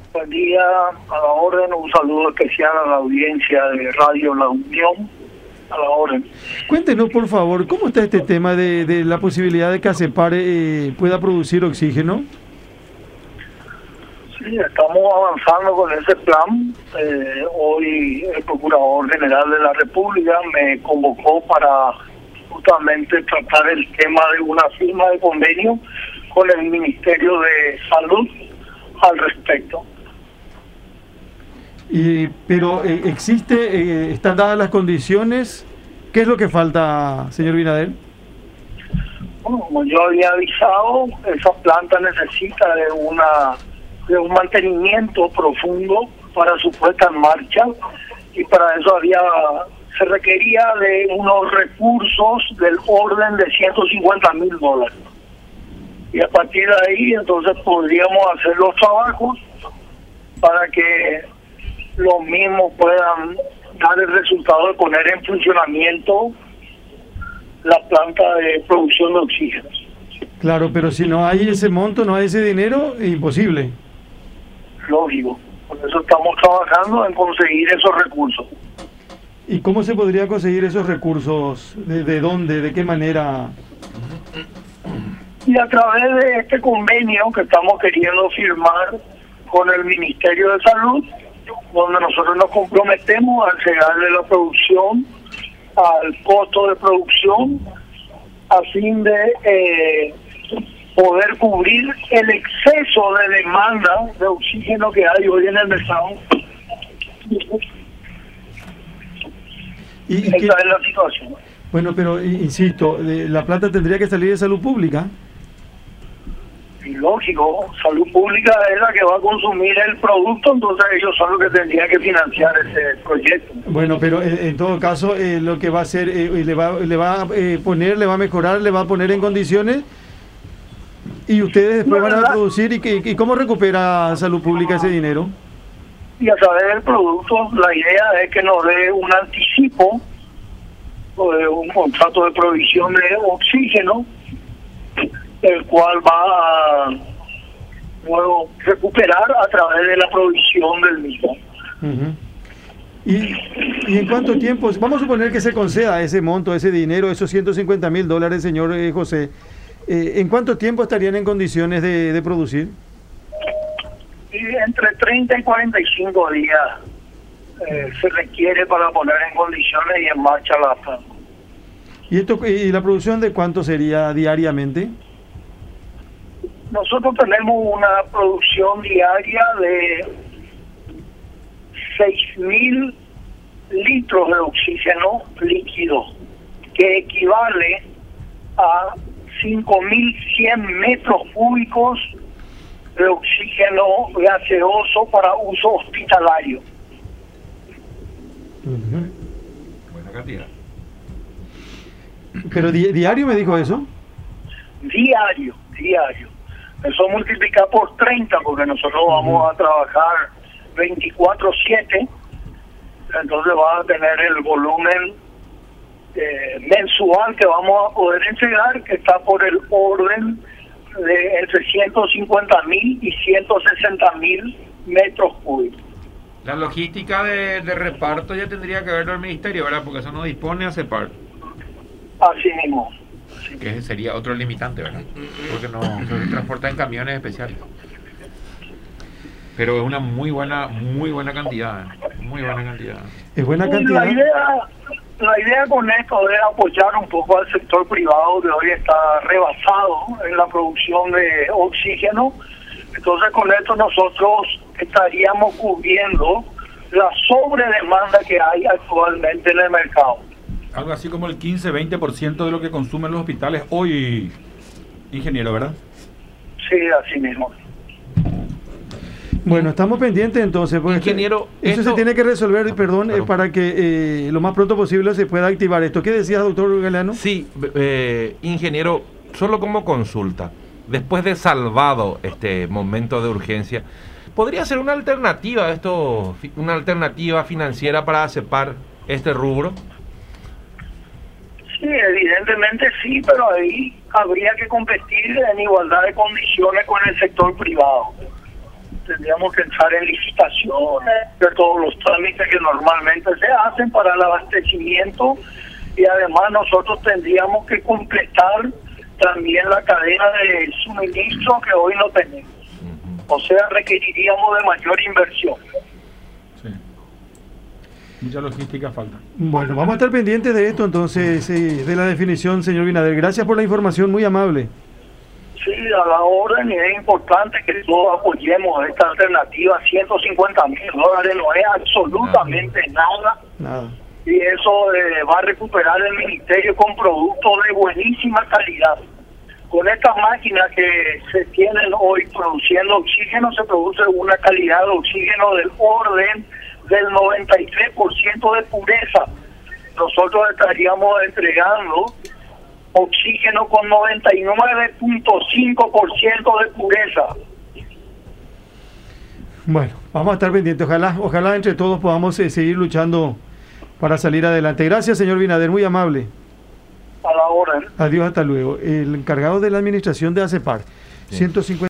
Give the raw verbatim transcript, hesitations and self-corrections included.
Buen día, a la orden, un saludo especial a la audiencia de Radio La Unión, a la orden. Cuéntenos, por favor, ¿cómo está este tema de, de la posibilidad de que ACEPAR eh, pueda producir oxígeno? Sí, estamos avanzando con ese plan. Eh, hoy el Procurador General de la República me convocó para justamente tratar el tema de una firma de convenio con el Ministerio de Salud al respecto. Y, pero eh, existe, eh, están dadas las condiciones. ¿Qué es lo que falta, señor Binader? Bueno, como yo había avisado, esa planta necesita de una de un mantenimiento profundo para su puesta en marcha, y para eso había se requería de unos recursos del orden de ciento cincuenta mil dólares. Y a partir de ahí entonces podríamos hacer los trabajos para que los mismos puedan dar el resultado de poner en funcionamiento la planta de producción de oxígeno. Claro, pero si no hay ese monto, no hay ese dinero, es imposible. Lógico, por eso estamos trabajando en conseguir esos recursos. ¿Y cómo se podría conseguir esos recursos? ¿De, de dónde? ¿De qué manera? Y a través de este convenio que estamos queriendo firmar con el Ministerio de Salud, donde nosotros nos comprometemos a entregarle la producción al costo de producción a fin de eh, poder cubrir el exceso de demanda de oxígeno que hay hoy en el mercado. ¿Y, y Esa qué? es la situación. Bueno, pero insisto, la plata tendría que salir de salud pública. Y lógico, salud pública es la que va a consumir el producto, entonces ellos son los que tendrían que financiar ese proyecto. Bueno, pero en, en todo caso, eh, lo que va a hacer, eh, le va, le va a eh, poner, le va a mejorar, le va a poner en condiciones, y ustedes después van a producir. ¿Y, y, y cómo recupera salud pública ese dinero? Y a través del producto, la idea es que nos dé un anticipo, o de un contrato de provisión de oxígeno, el cual va a luego recuperar a través de la provisión del mismo. Uh-huh. ¿Y, ¿Y en cuánto tiempo? Vamos a suponer que se conceda ese monto, ese dinero, esos ciento cincuenta mil dólares, señor eh, José. Eh, ¿En cuánto tiempo estarían en condiciones de, de producir? Y entre treinta y cuarenta y cinco días eh, se requiere para poner en condiciones y en marcha la planta. ¿Y, esto, ¿Y la producción de cuánto sería diariamente? Nosotros tenemos una producción diaria de seis mil litros de oxígeno líquido, que equivale a cinco mil cien metros cúbicos de oxígeno gaseoso para uso hospitalario. Uh-huh. Buena cantidad. ¿Pero di diario me dijo eso? Diario, diario. Eso multiplica por treinta, porque nosotros vamos a trabajar veinticuatro siete, entonces va a tener el volumen eh, mensual que vamos a poder entregar, que está por el orden de entre ciento cincuenta mil y ciento sesenta mil metros cúbicos. La logística de, de reparto ya tendría que verlo el ministerio, ¿verdad? Porque eso no dispone a ACEPAR. Así mismo. Que ese sería otro limitante, ¿verdad? Porque no se transporta en camiones especiales. Pero es una muy buena, muy buena cantidad, muy buena cantidad. Es buena cantidad. La idea, la idea con esto es apoyar un poco al sector privado, que hoy está rebasado en la producción de oxígeno. Entonces con esto nosotros estaríamos cubriendo la sobredemanda que hay actualmente en el mercado. Algo así como el quince a veinte por ciento de lo que consumen los hospitales hoy, ingeniero, ¿verdad? Sí, así mismo. Bueno, estamos pendientes entonces, porque ingeniero, eso esto... se tiene que resolver, perdón, claro. eh, para que eh, lo más pronto posible se pueda activar esto. ¿Qué decías, doctor Galeano? Sí, eh, ingeniero, solo como consulta, después de salvado este momento de urgencia, ¿podría ser una alternativa esto, una alternativa financiera para ACEPAR este rubro? Sí, evidentemente sí, pero ahí habría que competir en igualdad de condiciones con el sector privado. tendríamos que entrar en licitaciones de todos los trámites que normalmente se hacen para el abastecimiento, y además nosotros tendríamos que completar también la cadena de suministro que hoy no tenemos. O sea, requeriríamos de mayor inversión. Sí. Mucha logística falta. Bueno, vamos a estar pendientes de esto entonces, eh, de la definición, señor Binader. Gracias por la información, muy amable. Sí, a la orden, y es importante que todos apoyemos esta alternativa. ciento cincuenta mil dólares no es absolutamente nada. Nada. Y eso eh, va a recuperar el ministerio con productos de buenísima calidad. Con estas máquinas que se tienen hoy produciendo oxígeno, se produce una calidad de oxígeno del orden del noventa y tres por ciento de pureza. Nosotros estaríamos entregando oxígeno con noventa y nueve punto cinco por ciento de pureza. Bueno, vamos a estar pendientes. Ojalá, ojalá entre todos podamos eh, seguir luchando para salir adelante. Gracias, señor Binader, muy amable. A la orden. Adiós, hasta luego. El encargado de la administración de ACEPAR, sí. ciento cincuenta